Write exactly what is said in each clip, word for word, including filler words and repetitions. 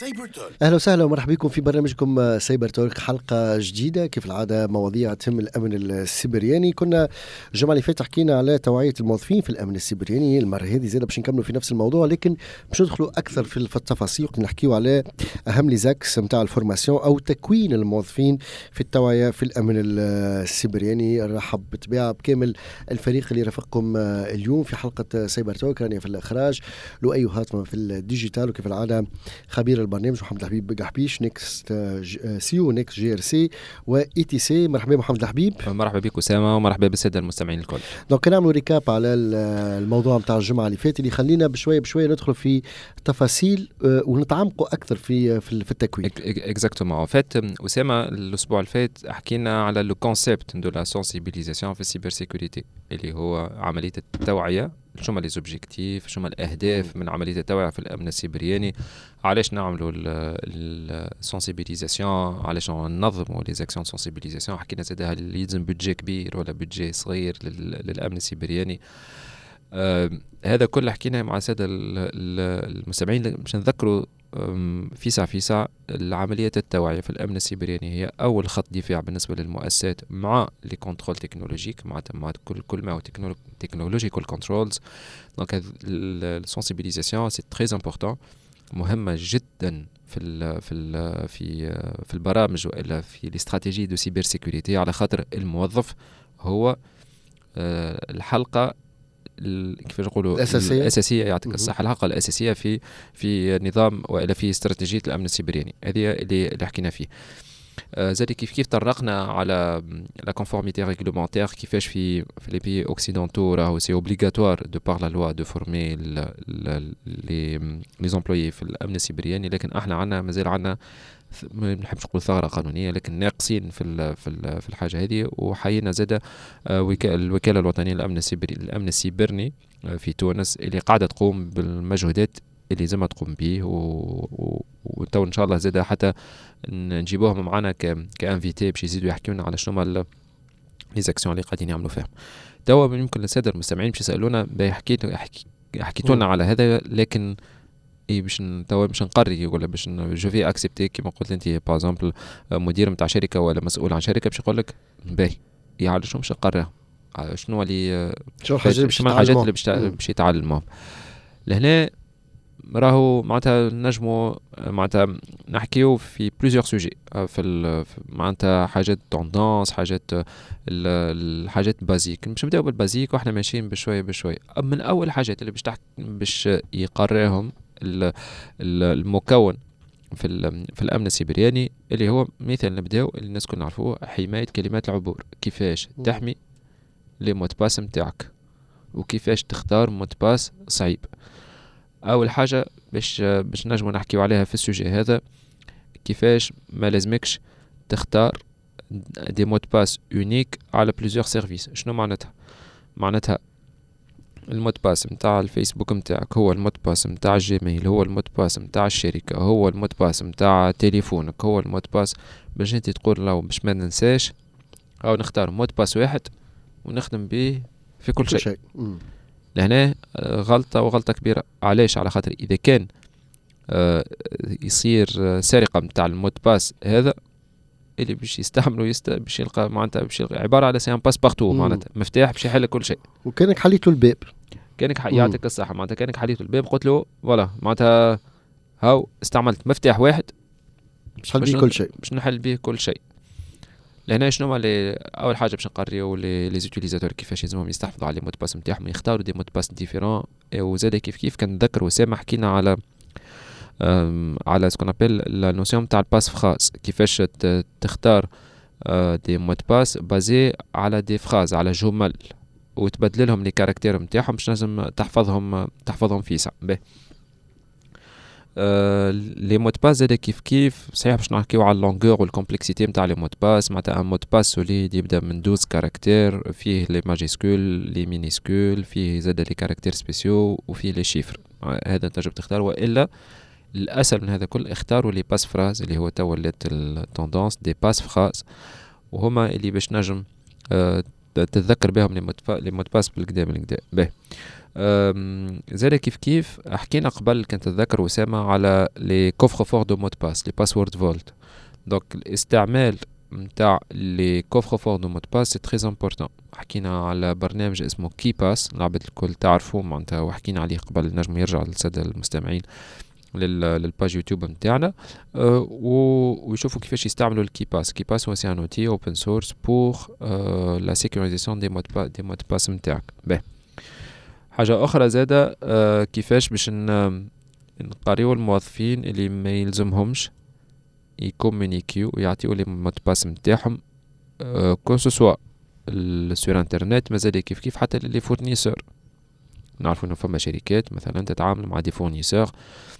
سايبر تولك. أهلا وسهلا ومرحبا بكم في برنامجكم سايبر تولك، حلقة جديدة كيف العادة مواضيع تهم الأمن السيبراني. كنا الجمعة اللي فاتت حكينا على توعية الموظفين في الأمن السيبراني، المرة هذه زيادة باش نكملوا في نفس الموضوع، لكن باش ندخلوا أكثر في التفاصيل ونحكيوا على أهم ليزاكس نتاع الفورماسيون أو تكوين الموظفين في التوعية في الأمن السيبراني. نرحب بالطبيعة بكامل الفريق اللي رافقكم اليوم في حلقة سايبر تولك. راني في الإخراج لؤي هاتما في الديجيتال، وكيف العادة خبير البرنامج محمد الحبيب قحبيش نيكست سيو نيكست جي ار سي واي تي سي. مرحبا محمد الحبيب. مرحبا بك اسامه ومرحبا بالساده المستمعين الكل. دونك نعملوا ريكاب على الموضوع نتاع الجمعه اللي فاتت اللي خلينا بشويه بشويه ندخل في تفاصيل ونتعمقوا اكثر في في التكوين. اكزاكتومون. فات اسامه الاسبوع اللي فات حكينا على لو كونسيبت دو لا سونسيبيليزاسيون في السيبر سيكوريتي اللي هو عمليه التوعيه. شو هما لي زوبجيكتيف، شو هما الاهداف من عمليه التوعيه في الامن السيبراني، علاش نعملوا السونسيبيليزاسيون، علاش ننظموا لي زاكسيون سونسيبيليزاسيون. حكينا زاد هل يلزم بودجي كبير ولا بودجي صغير للامن السيبراني. آه هذا كله حكينا مع الساده المستمعين باش نذكروا فيسع فيسع العملية التوعية في الأمن السيبراني هي أول خط دفاع بالنسبة للمؤسسات مع لي كنترول تكنولوجيك، مع مع كل كل ما هو تكنولوجيكال كنترولز. دونك السنسيبيليزاسيون سي تري امبورطون، مهمة جدا في ال في ال في في البرامج والا في الاستراتيجي دو سيبر سيكوريتي، على خاطر الموظف هو الحلقة كيف نقولوا الأساسية, الأساسية يعطيك الصحة، الحلقة الأساسية في في نظام وإلا في استراتيجية الأمن السيبراني. هذه اللي اللي حكينا فيه. آه زاد كيف كيف طرقنا على لا كونفورميتي ريغلومونتير، كيفاش في في لي بيي اوكسيدونتو راهو سي اوبليغاتوار دو بار لا لوا دو فورمي لي لي زومبلويي في الأمن السيبراني، لكن احنا عندنا مازال عندنا ما نحبش نقول ثغرة قانونية، لكن ناقصين في ال في ال في الحاجة هذه. وحينا زاد الوكالة الوطنية للأمن السيبري الأمن السيبرني في تونس اللي قاعدة تقوم بالمجهودات اللي زي ما تقوم به، وتو إن شاء الله زاد حتى نجيبوهم معنا كأنفيتي باش يزيدوا يحكيونا على شنو هما لي زاكسيون اللي قاعدين يعملوا فيهم. توا يمكن السادة المستمعين باش يسألونا بحكيتوا حكيتوا لنا على هذا، لكن اي باش توا باش نقري ولا باش جو في اكسبتي كيما قلت انت باغ اكزومبل مدير نتاع شركه ولا مسؤول عن شركه باش يقول لك باهي يعرف شنو باش نقراه، شنو اللي شنو الحاجات اللي باش باش يتعلموا لهنا. راهو معناتها نجموا معناتها نحكيو في بليزيور سوجي في معناتها حاجات توندونس، حاجات الحاجات بازيك. باش نبداو بالبازيك واحنا ماشيين بشويه بشويه. من اول حاجات اللي باش تحكي باش يقراهم المكون في في الامن السيبراني اللي هو مثال نبداو اللي الناس كلنا نعرفوه، حمايه كلمات العبور. كيفاش تحمي لي مود باس نتاعك وكيفاش تختار مود باس صعيب. اول حاجه باش باش نجمو نحكيو عليها في السوجي هذا، كيفاش ما لازمكش تختار دي مود باس يونيك على بليزيور سيرفيس. شنو معناتها؟ معناتها المود باس نتاع الفيسبوك نتاعك هو المود باس نتاع الجيميل، هو المود باس نتاع الشركه، هو المود باس نتاع تليفونك، هو المود باس باش انت تقول لو باش ما ننساش او نختار مود باس واحد ونخدم به في كل شيء, شيء. لهنا غلطه وغلطه كبيره. علاش؟ على خاطر اذا كان آه يصير سرقه نتاع المود باس هذا اللي باش يستعملوا يست... باش يلقى معناتها باش يلقى عباره على سي ان باس بارتو، معناتها مفتاح باش يحل كل شيء. وكانك حليت له الباب، كانك يعطيك الصحه، معناتها كانك حليت الباب قلت له فوالا معناتها هاو استعملت مفتاح واحد باش نحل به كل شيء، باش نحل به كل شيء. لهنا شنو اللي اول حاجه باش نقريو لي لي زوتيليزاتور كيفاش لازمهم يستحفظوا على لي مود باس نتاعهم، يختاروا دي مود باس ديفيرون. وزاد كيف كيف كنذكر وسام حكينا على على سكون ابل لا نوسيون تاع الباس فراز، كيفاش تختار دي مود باس بازي على دي فراز على جمل وتبدل لهم لي كاركتير نتاعهم باش لازم تحفظهم تحفظهم في ساعه باهي. آه لي مود باس زاد كيف كيف صحيح باش نحكيو على اللونغور والكومبلكسيتي نتاع لي مود باس. معناتها ان مود باس سوليد يبدا من اثنا عشر كاركتير، فيه لي ماجيسكول لي مينيسكول، فيه زاد لي كاركتير سبيسيو وفيه لي شيفر. هذا تنجم تختار، والا الاسهل من هذا كل اختاروا لي باس فراز اللي هو تولت التوندونس دي باس فراز، وهما اللي باش نجم آه تتذكر بهم لي مود باس بالقدام بالقدام. باهي زاد كيف كيف حكينا قبل كنت تتذكر وسامة على لي كوفر فور دو مود باس لي باسورد فولت. دونك الاستعمال نتاع لي كوفر فور دو مود باس سي تري امبورطون. حكينا على برنامج اسمه كي باس العباد الكل تعرفوه معناتها وحكينا عليه قبل، نجم يرجع للسادة المستمعين للباج يوتيوب نتاعنا أه ويشوفوا كيفاش يستعملوا الكي باس. كي باس هو سي ان اوتي اوبن سورس بور لا سيكوريزاسيون دي مود باس دي مود باس نتاعك. باهي حاجة أخرى زادة أه كيفاش باش نقريو الموظفين اللي ما يلزمهمش يكومونيكيو ويعطيو لي مود باس نتاعهم أه كو سوسوا سور انترنت مازال كيف كيف حتى لي فورنيسور. نعرفو انه فما شركات مثلا تتعامل مع دي فورنيسور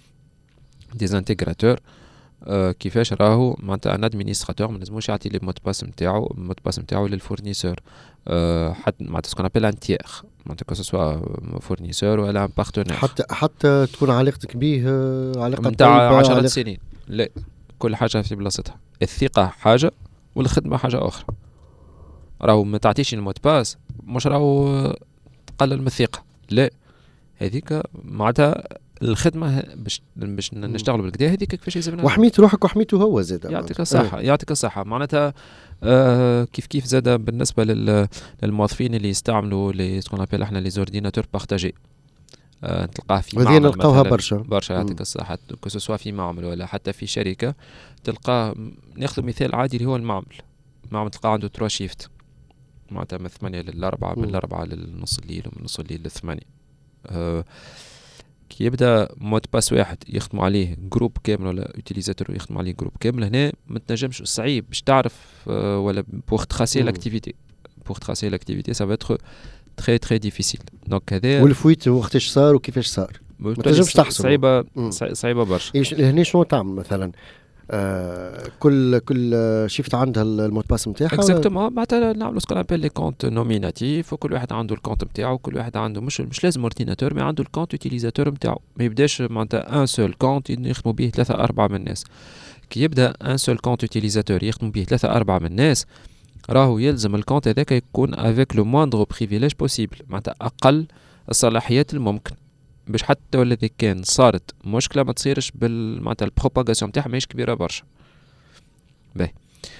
دي انتيغراتور أه كيفاش راهو معناتها ان ادمينستراتور ما لازموش يعطي لي مود باس نتاعو المود باس نتاعو للفورنيسور أه حتى معناتها سكون ابل ان تيير معناتها كو سوا فورنيسور ولا ان بارتنير حتى حتى تكون علاقتك به علاقه نتاع عشرة علاقة... سنين. لا كل حاجه في بلاصتها. الثقه حاجه والخدمه حاجه اخرى. راهو ما تعطيش المود باس مش راهو تقلل من الثقه، لا هذيك معناتها الخدمه باش باش نشتغلوا بالكدا هذيك كيفاش يلزمنا وحميت روحك وحميته هو زاد. يعطيك الصحه اه. يعطيك الصحه معناتها آه كيف كيف زاد بالنسبه للموظفين اللي يستعملوا لي سكون ابل احنا لي زورديناتور بارطاجي آه تلقاه في معمل نلقاوها برشا برشا يعطيك الصحه كو سوا في معمل ولا حتى في شركه تلقاه. ناخذ مثال عادي اللي هو المعمل المعمل تلقاه عنده تروا شيفت معناتها من ثمانية للأربعة من الأربعة للنص الليل ومن نص الليل للثمانية. أه كي يبدا مود باس واحد يخدموا عليه جروب كامل ولا يوتيليزاتور يخدموا عليه جروب كامل هنا ما تنجمش صعيب باش تعرف أه ولا بوغ تراسي لاكتيفيتي بوغ تراسي لاكتيفيتي سا فا تري تري ديفيسيل. دونك هذا والفويت وقتاش صار وكيفاش صار ما تنجمش تحصل. صعيبه صعيبه برشا. هنا شنو تعمل مثلا آه كل كل شيفت عندها المود باس نتاعها اكزاكتومون معناتها نعملوا سكون ابل لي كونت نوميناتيف وكل واحد عنده الكونت نتاعو كل واحد عنده مش مش لازم اورديناتور مي عنده الكونت يوتيليزاتور نتاعو ما يبداش معناتها ان سول كونت يخدموا به ثلاثة أربعة من الناس. كي يبدا ان سول كونت يوتيليزاتور يخدموا به ثلاثة أربعة من الناس راهو يلزم الكونت هذاك يكون افيك لو موندغ بريفيليج بوسيبل معناتها اقل الصلاحيات الممكن باش حتى ولا اذا كان صارت مشكله ما تصيرش بال معناتها البروباغاسيون نتاعها ماهيش كبيره برشا. باهي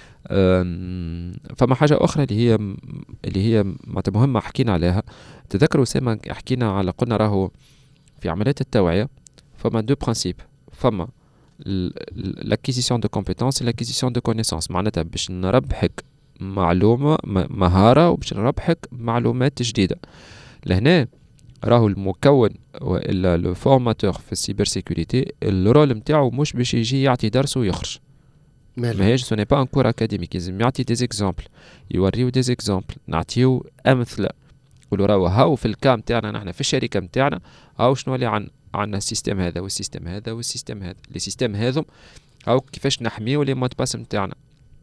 فما حاجه اخرى اللي هي اللي هي معناتها مهمه حكينا عليها. تذكروا سامة حكينا على قلنا راهو في عمليات التوعيه فما دو برانسيب فما لاكيزيسيون دو كومبيتونس لاكيزيسيون دو كونيسانس معناتها باش نربحك معلومه مهاره وباش نربحك معلومات جديده. لهنا راهو المكون والا لو فورماتور في السيبر سيكوريتي الرول نتاعو مش باش يجي يعطي درس ويخرج ماهيش سو ني با ان كور اكاديميك لازم يعطي دي زيكزامبل يوريو دي زيكزامبل نعطيو امثله نقولوا راهو هاو في الكام نتاعنا نحن في الشركه نتاعنا هاو شنو اللي عن عندنا السيستم هذا والسيستم هذا والسيستم هذا لي سيستم هذم هاو كيفاش نحميو لي مود باس نتاعنا.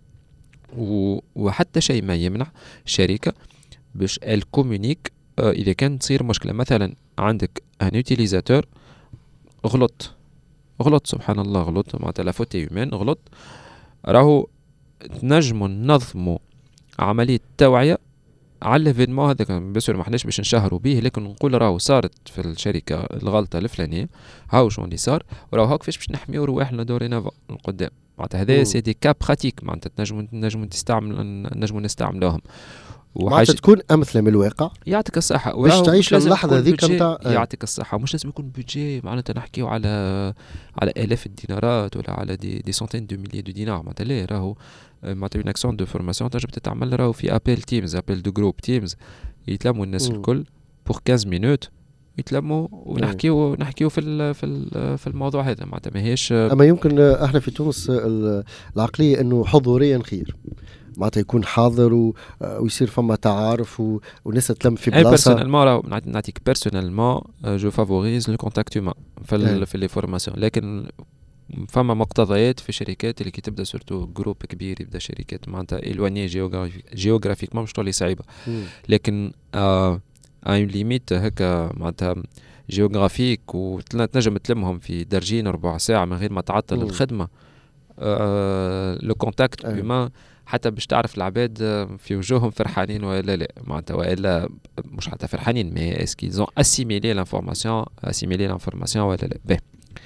وحتى شيء ما يمنع الشركه باش الكومونيك اذا كان تصير مشكله مثلا عندك ان يوتيليزاتور غلط غلط سبحان الله غلط معناتها لا فوت هيومان غلط راهو تنجموا ننظموا عمليه توعيه على ليفينمون هذاك بس ما حناش باش نشهروا به لكن نقول راهو صارت في الشركه الغلطه الفلانيه هاو شنو اللي صار وراهو هاك كيفاش باش نحميو رواحنا دورينافون القدام معناتها هذا سي دي كا براتيك معناتها تنجموا نجموا تستعمل نجموا نستعملوهم وحاجه تكون امثله من الواقع. يعطيك الصحه باش تعيش اللحظه هذيك نتاع يعطيك الصحه مش لازم يكون بودجي معناتها نحكيو على على الاف الدينارات ولا على دي دي سنتين دو ميليي دو دينار معناتها لا راهو معناتها اون اكسيون دو فورماسيون تنجم تتعمل راهو في ابل تيمز ابل دو جروب تيمز يتلموا الناس الكل بور خمسطاش مينوت يتلموا ونحكيو نحكيو في في في الموضوع هذا معناتها ماهيش. اما يمكن احنا في تونس العقليه انه حضوريا خير معناتها يكون حاضر و... ويصير فما تعارف و... والناس تلم في بلاصه. بيرسونيلمون نعطيك بيرسونيلمون جو فافوريز لو كونتاكت هيومان في ال... في لي فورماسيون لكن فما مقتضيات في الشركات اللي كي تبدا سورتو جروب كبير يبدا شركات معناتها ايلواني جيوغرافيك جيوغرافيكمون مش تولي صعيبه لكن آه ان ليميت هكا معناتها جيوغرافيك وتنجم تلمهم في درجين ربع ساعه من غير ما تعطل الخدمه. آه لو كونتاكت هيومان حتى باش تعرف العباد في وجوههم فرحانين ولا لا معناتها، والا مش حتى فرحانين مي اسكي زون اسيميلي لانفورماسيون اسيميلي لانفورماسيون ولا لا. باهي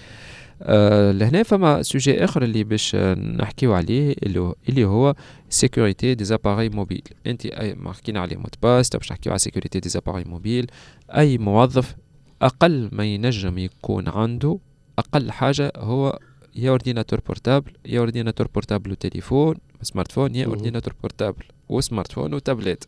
أه لهنا فما سوجي اخر اللي باش نحكيو عليه اللي اللي هو سيكوريتي دي زاباري موبيل. انت اي ما حكينا عليه موت باس، باش نحكيو على سيكوريتي دي زاباري موبيل. اي موظف اقل ما ينجم يكون عنده اقل حاجه هو يا اورديناتور بورتابل يا اورديناتور بورتابل وتليفون سمارت فون، يا اورديناتور بورتابل وسمارت فون وتابلت.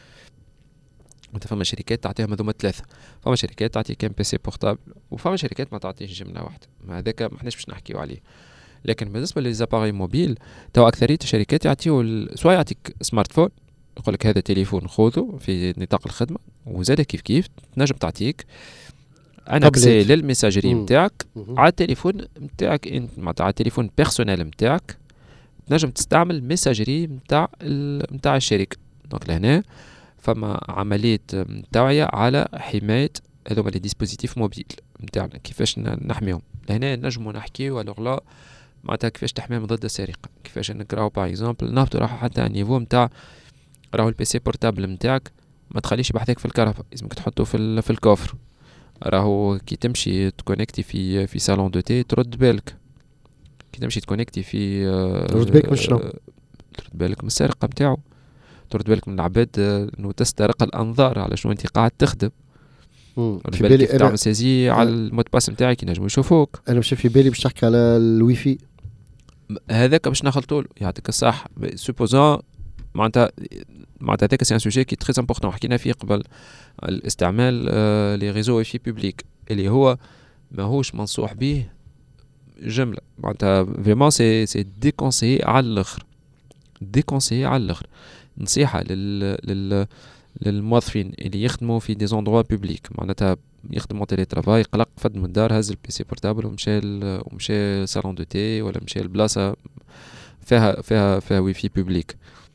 انت فما شركات تعطيهم هذوما ثلاثه، فما شركات تعطي كان بي سي بورتابل، وفما شركات ما تعطيش جمله واحده. ما هذاك ما احناش باش نحكيو عليه. لكن بالنسبه للزاباري موبيل تو اكثريه الشركات يعطيو سواء يعطيك سمارت فون يقول لك هذا تليفون خذه في نطاق الخدمه، وزاد كيف كيف تنجم تعطيك ان اكسي للميساجري نتاعك على التليفون نتاعك انت، معناتها على التليفون بيرسونيل نتاعك تنجم تستعمل ميساجري نتاع نتاع الشركه. دونك لهنا فما عمليه توعيه على حمايه هذوما لي ديسبوزيتيف موبيل نتاعنا، كيفاش نحميهم. لهنا نجموا نحكيو على غلا معناتها كيفاش تحميهم ضد السرقه، كيفاش نقراو باغ اكزومبل نهبطوا راح حتى النيفو نتاع راهو البي سي بورتابل نتاعك ما تخليش بحذاك في الكهرباء، لازمك تحطه في في الكوفر. راهو كي تمشي تكونيكتي في في صالون دو تي ترد بالك، كي تمشي تكونيكتي في ترد بالك من شنو؟ ترد بالك من السرقه نتاعو، ترد بالك من العباد انه تسترق الانظار على شنو انت قاعد تخدم. في بالي كيف تعمل سيزي على المود باس نتاعك ينجموا يشوفوك. انا مش في بالي باش تحكي على الواي فاي هذاك باش نخلطوا له يعطيك الصح. سوبوزون معناتها معناتها هذاك سي ان سوجي كي تري امبورطون حكينا فيه قبل، الاستعمال آه لي ريزو واي فاي بوبليك اللي هو ماهوش منصوح به جمله، معناتها فريمون سي سي ديكونسيي على الاخر، ديكونسيي على الاخر. نصيحه لل لل للموظفين اللي يخدموا في دي زوندروا بوبليك، معناتها يخدموا تيلي ترافاي، قلق فد من الدار هز البي سي بورتابل ومشى ومشى صالون دو تي ولا مشى البلاصه فيها فيها فيها واي فاي بوبليك.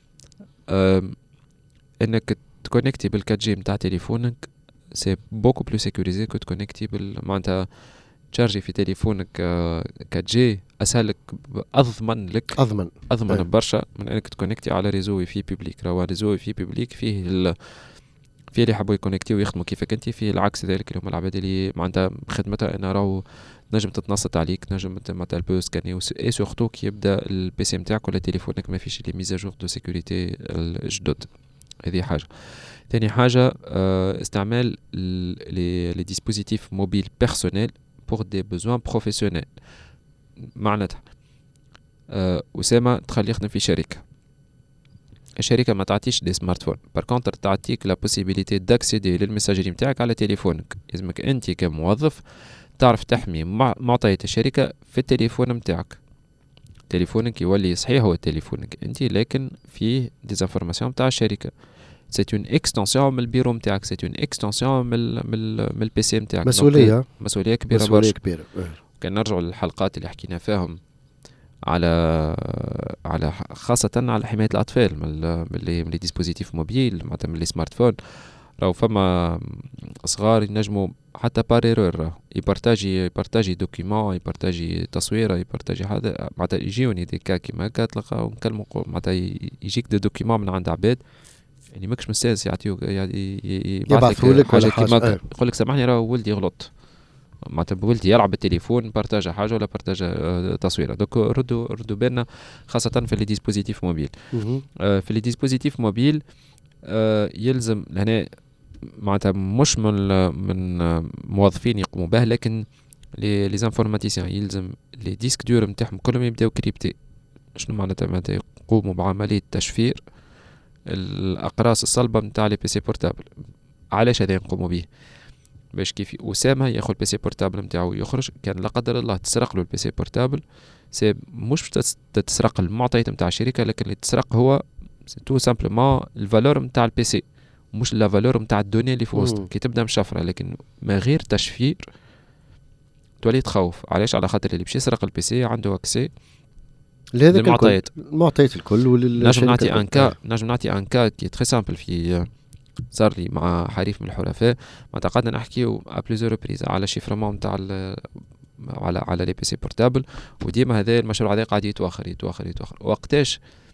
انك تكونيكتي بالكات جي نتاع تليفونك سي بوكو بلو سيكوريزي كو تكونيكتي بال معناتها تشارجي في تليفونك كات جي اسهل لك، اضمن لك اضمن اضمن أه. برشا من انك تكونيكتي على ريزو واي فاي بوبليك. راهو ريزو واي فاي بوبليك فيه ال... فيه اللي يحبوا يكونيكتيو ويخدموا كيفك انت، فيه العكس ذلك اللي هم العباد اللي معناتها خدمتها ان راهو نجم تتنصت عليك، نجم معناتها البو سكاني اي سورتو كي يبدا البي سي نتاعك ولا تليفونك ما فيش لي ميزاجور دو سيكوريتي الجدد. هذه حاجه. ثاني حاجه استعمال لي لي ديسبوزيتيف موبيل بيرسونيل بور دي بوزوان بروفيسيونيل. معناتها أه أسامة تخلي يخدم في شركة، الشركة ما تعطيش دي سمارت فون، بار كونتر تعطيك لا بوسيبيليتي داكسيدي للمساجري نتاعك على تليفونك. لازمك انت كموظف تعرف تحمي معطيات الشركة في التليفون نتاعك. تليفونك يولي صحيح هو تليفونك انت، لكن فيه ديزانفورماسيون نتاع الشركة. سيت اون اكستنسيون من البيرو نتاعك، سيت اون اكستنسيون من من من البي سي نتاعك. مسؤولية مسؤولية كبيرة برشا. مسؤولية كبيرة. كان نرجعوا للحلقات اللي حكينا فيهم على على خاصة على حماية الأطفال من من لي ديسبوزيتيف موبيل، معناتها من لي سمارت فون. راهو فما صغار ينجموا حتى بار ايرور يبارتاجي يبارتاجي دوكيمون، يبارتاجي تصويره، يبارتاجي هذا، معناتها يجيوني دي كا كيما هكا تلقى ونكلموا معناتها يجيك دو دوكيمون من عند عباد يعني ماكش مستانس يعطيوك يبعثوا لك ولا حاجة، كيما يقول لك سامحني راه ولدي غلط، معناتها ولدي يلعب بالتليفون بارتاجا حاجه ولا بارتاجا تصويره. دوك ردوا ردوا بالنا خاصه في لي ديسبوزيتيف موبيل. آه في لي ديسبوزيتيف موبيل آه يلزم هنا معناتها مش من من موظفين يقوموا به، لكن لي لي انفورماتيسيان يلزم لي ديسك دور نتاعهم كلهم يبداو كريبتي. شنو معناتها؟ معناتها يقوموا بعمليه تشفير الاقراص الصلبه نتاع لي بي سي بورتابل. علاش هذا نقوموا به؟ باش كيف أسامة ياخذ البي سي بورتابل نتاعو يخرج، كان لا قدر الله تسرق له البي سي بورتابل، سي مش تسرق المعطيات نتاع الشركه، لكن اللي تسرق هو تو سامبلومون الفالور نتاع البي سي، مش لا فالور نتاع الدوني اللي في وسط. كي تبدا مشفره لكن ما غير تشفير تولي تخوف. علاش؟ على خاطر اللي باش يسرق البي سي عنده اكسي للمعطيات المعطيات الكل. نجم نعطي ان كا نجم نعطي ان كا كي تري سامبل في صار لي مع حريف من الحرفاء. ما قعدنا نحكيو ا بليزيور ريبريز على شيفرمون نتاع على على لي بي سي بورتابل، وديما هذا المشروع هذا قاعد يتواخر يتواخر يتواخر. وقتاش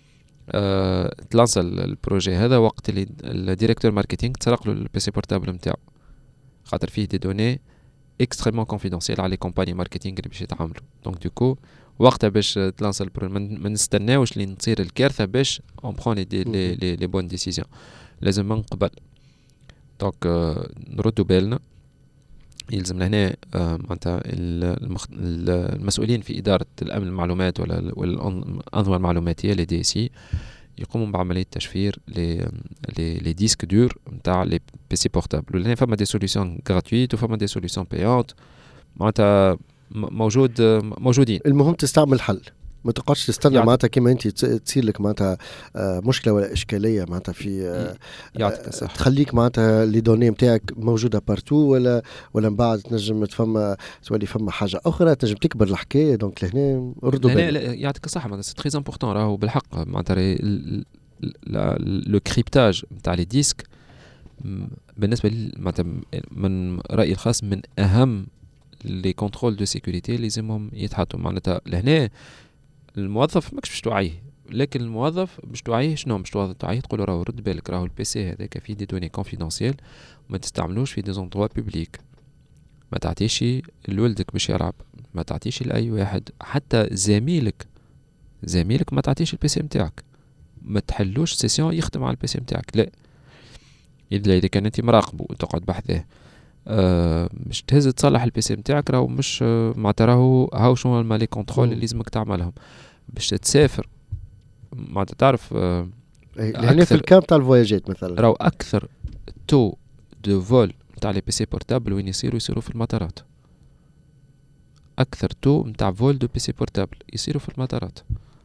أه تلانسا البروجي هذا وقت اللي الديريكتور ماركتينغ تسرق له البيسي بورتابل نتاعو، خاطر فيه دي دوني اكستريمون كونفيدونسيال على لي كومباني ماركتينغ اللي باش يتعاملوا. دونك دوكو وقتها باش تلانسا البروجي ما نستناوش اللي تصير الكارثه باش اون برون لي لي لي, لي بون ديسيزيون، لازم من قبل. دونك أه نردوا بالنا، يلزم هنا معناتها المسؤولين في إدارة الأمن المعلومات ولا والأنظمة المعلوماتية لي دي سي يقوموا بعملية تشفير لي لي ديسك دور نتاع لي بي سي بورتابل. ولهنا فما دي سوليوشن غراتويت وفما دي سوليوشن بايونت معناتها موجود موجودين. المهم تستعمل حل، ما تقعدش تستنى معناتها كيما انت تصير لك معناتها مشكله ولا اشكاليه معناتها في تخليك معناتها لي دوني نتاعك موجوده بارتو، ولا ولا من بعد تنجم تفما تولي فما حاجه اخرى تنجم تكبر الحكايه. دونك لهنا ردوا بالك. لا يعطيك الصحه معناتها سي تري امبورطون راهو بالحق معناتها لو كريبتاج نتاع لي ديسك بالنسبه لي معناتها من رايي الخاص من اهم لي كونترول دو سيكوريتي اللي لازمهم يتحطوا. معناتها لهنا الموظف ماكش باش توعيه، لكن الموظف باش توعيه شنو باش توعيه تقول له راهو رد بالك راهو البيسي هذاك فيه دي دوني كونفيدونسيال ما تستعملوش في دي زوندروا بوبليك، ما تعطيش لولدك باش يلعب، ما تعطيش لاي واحد، حتى زميلك زميلك ما تعطيش البيسي نتاعك، ما تحلوش سيسيون يخدم على البيسي نتاعك. لا اذا اذا كان انت مراقبه وتقعد بحثه أه مش تهز تصلح البيسي نتاعك راهو مش أه معناتها راهو هاو شنو هما لي كونترول اللي لازمك تعملهم باش تسافر. معناتها تعرف أه يعني في الكام تاع الفواياجات مثلا راهو اكثر تو دو فول نتاع لي بيسي بورتابل وين يصيروا يصيروا في المطارات، اكثر تو نتاع فول دو بيسي بورتابل يصيروا في المطارات.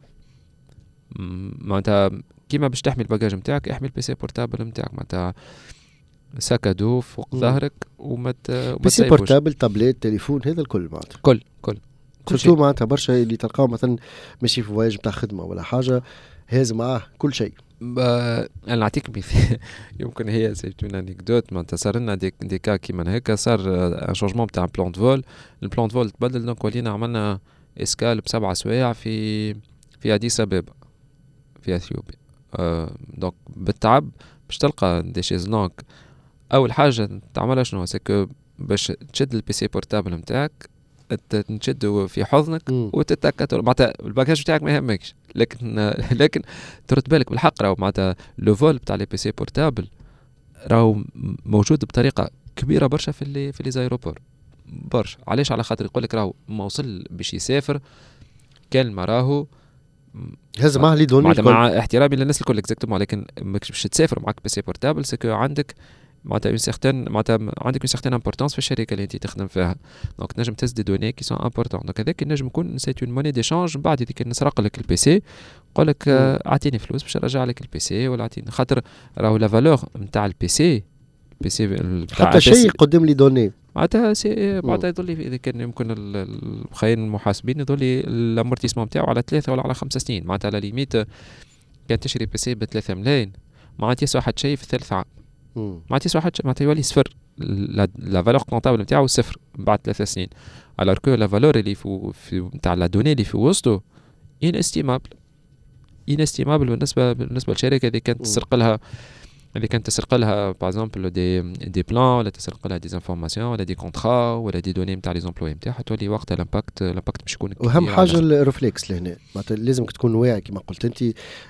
معناتها كيما باش تحمي الباجاج نتاعك احمي البيسي بورتابل نتاعك، معناتها ساكادو فوق ظهرك وما بيسي بورتابل تابلت تليفون هذا الكل معناتها كل كل سورتو معناتها برشا اللي تلقاو مثلا ماشي في فواياج نتاع خدمه ولا حاجه هاز معاه كل شيء. انا نعطيك مثال يمكن هي سيتون انيكدوت معناتها صار لنا دي دي كا كيما هكا، صار ان شونجمون تاع بلان دو فول، البلان دو فول تبدل. دونك ولينا عملنا اسكال بسبعة سوايع في في اديس ابابا في اثيوبيا. أه دونك بالتعب باش تلقى دي شيزلونج اول حاجه تعملها شنو سكو باش تشد البيسي بورتابل نتاعك تشده في حضنك وتتاكد معناتها الباكاج نتاعك ما يهمكش، لكن لكن ترد بالك بالحق راهو معناتها لو فول تاع لي بيسي بورتابل راهو موجود بطريقه كبيره برشا في اللي في لي زايروبور برشا. علاش؟ على خاطر يقول لك راهو ما وصل باش يسافر كان ما راهو هذا معاه لي دوني مع احترامي للناس الكل اكزاكتومون، لكن باش تسافر معك بيسي بورتابل سكو عندك معناتها اون سيغتان معناتها عندك اون سيغتان امبورطونس في الشركه اللي انت تخدم فيها. دونك تنجم تهز دي دوني كي سون امبورطون. دونك هذاك نجم يكون سيت اون موني ديشانج. من بعد اذا كان نسرق لك البيسي يقول لك اعطيني فلوس باش نرجع لك البيسي ولا اعطيني، خاطر راهو لا فالور نتاع البيسي البيسي حتى شيء يقدم لي دوني معناتها سي معناتها يظل اذا كان يمكن الخاين المحاسبين يظل الامورتيسمون نتاعو على ثلاثه ولا على خمسة سنين. معناتها على ليميت كان تشري بيسي ب ثلاثة ملايين معناتها يسوى حد شيء في ثالث عام، معناتها يسوى حد معناتها يولي صفر، لا فالور كونطابل نتاعو صفر بعد ثلاث سنين. الوغ كو لا فالور اللي في نتاع لا دوني اللي في وسطه انستيمابل انستيمابل بالنسبه بالنسبه للشركه اللي كانت تسرق لها اللي كانت تسرق لها باغ اكزومبل دي دي بلان ولا تسرق لها دي انفورماسيون ولا دي كونترا ولا دي دوني نتاع لي زومبلوي نتاعها، تولي وقتها الامباكت الامباكت باش يكون كبير. واهم حاجه الريفلكس لهنا معناتها لازمك تكون واعي كما قلت انت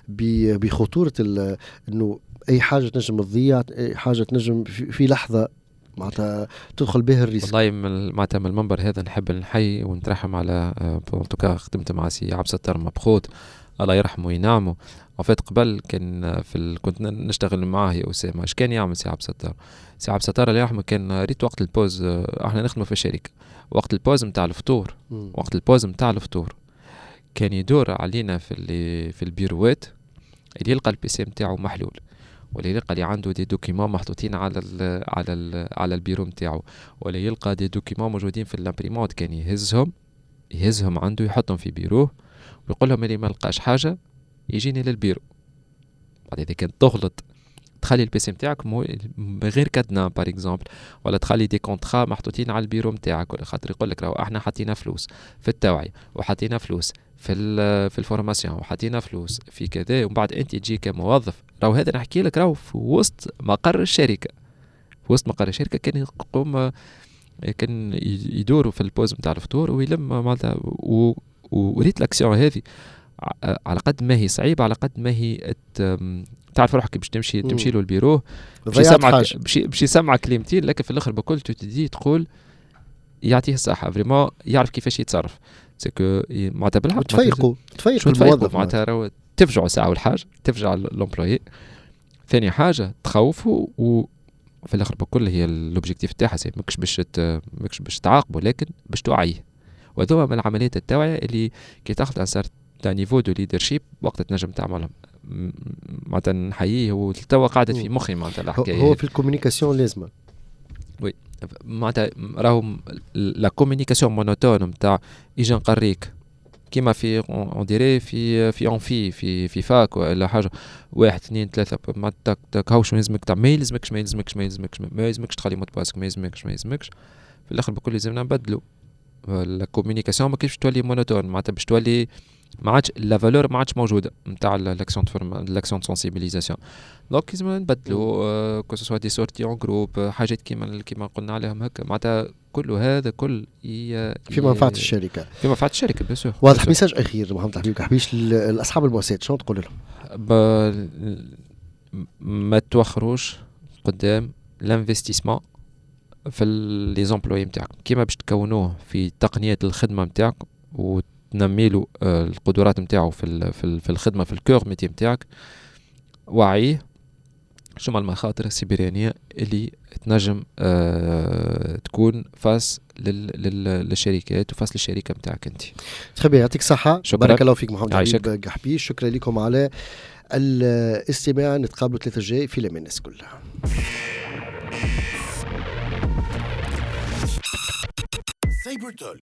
بخطوره انه اي حاجه تنجم تضيع، اي حاجه تنجم في, في لحظه معناتها تدخل به الريسك. والله معناتها من المنبر هذا نحب نحيي ونترحم على بونتوكا خدمت مع سي عبد الستار مبخوت الله يرحمه وينعمه. وفات قبل كان في ال... كنت نشتغل معاه يا اسامه. اش كان يعمل سي عبد الستار؟ سي عبد الستار الله يرحمه كان ريت وقت البوز، احنا نخدموا في الشركه وقت البوز نتاع الفطور م. وقت البوز نتاع الفطور كان يدور علينا في اللي في البيروات اللي يلقى البيسي نتاعو محلول ولا يلقى اللي عنده دي دوكيمون محطوطين على ال على ال على البيرو نتاعو ولا يلقى دي دوكيمون موجودين في الامبريمونت، كان يهزهم يهزهم عنده يحطهم في بيروه ويقول لهم اللي ما لقاش حاجه يجيني للبيرو. بعد اذا كان تغلط تخلي البي سي نتاعك غير كادنا بار اكزومبل، ولا تخلي دي كونترا محطوطين على البيرو نتاعك، ولا خاطر يقول لك راهو احنا حطينا فلوس في التوعيه وحطينا فلوس في في الفورماسيون وحطينا فلوس في كذا، ومن بعد انت تجي كموظف. راهو هذا نحكي لك راهو في وسط مقر الشركه، في وسط مقر الشركه كان يقوم كان يدوروا في البوز نتاع الفطور ويلم معناتها، وريت لاكسيون هذه على قد ما هي صعيبه على قد ما هي تعرف روحك باش تمشي تمشي له البيرو باش يسمعك باش يسمعك كلمتين، لكن في الاخر بكل تدي تقول يعطيه الصحه فريمون يعرف كيفاش يتصرف. سكو معناتها بالحق تفيقوا تفيقوا الموظف معناتها تفجعوا ساعه اول حاجه تفجع لومبلويي، ثاني حاجه تخوفوا، وفي الاخر بكل هي الاوبجيكتيف تاعها ماكش باش ماكش باش تعاقبه لكن باش توعيه. وهذوما من العمليات التوعيه اللي كي تاخذ ان سارت نيفو دو ليدرشيب وقت تنجم تعملهم معناتها نحييه. وتوا قاعدت في مخي معناتها الحكايه هو في الكوميونيكاسيون لازمه وي معناتها راهو لا كوميونيكاسيون مونوتون نتاع يجي نقريك كيما في اون ديري في في اونفي في في فاك ولا حاجه واحد اثنين ثلاثه ما تك تك هاو شنو لازمك تعمل، ما يلزمكش ما يلزمكش ما يلزمكش ما يلزمكش تخلي مود باسك، ما يلزمكش ما يلزمكش في الاخر بكل لازمنا نبدلوا لا كوميونيكاسيون. ما كيفاش تولي مونوتون معناتها باش تولي ما عادش لا فالور ما عادش موجوده نتاع لاكسيون فورم لاكسيون سونسيبيليزاسيون. دونك لازم نبدلوا كو سو سوا دي سورتي اون جروب حاجات كيما كيما قلنا عليهم هكا معناتها كل هذا كل في منفعه الشركه في منفعه الشركه بيان سور. واضح. ميساج اخير محمد حبيب كحبيش لاصحاب المؤسسات شنو تقول لهم؟ ما توخروش قدام الانفستيسمون في لي زومبلوي نتاعكم كيما باش تكونوه في تقنيه الخدمه نتاعكم وتنميلوا القدرات نتاعو في في الخدمه في الكور ميتي نتاعك. وعيه شو المخاطر السيبرانيه اللي تنجم أه تكون فاس للشركات وفاس للشركه نتاعك انت. تخبي يعطيك صحه. بارك الله فيك محمد حبيب قحبيش. شكرا لكم على الاستماع. نتقابلوا ثلاثة الجاي في لمن الناس كلها. سايبر تول.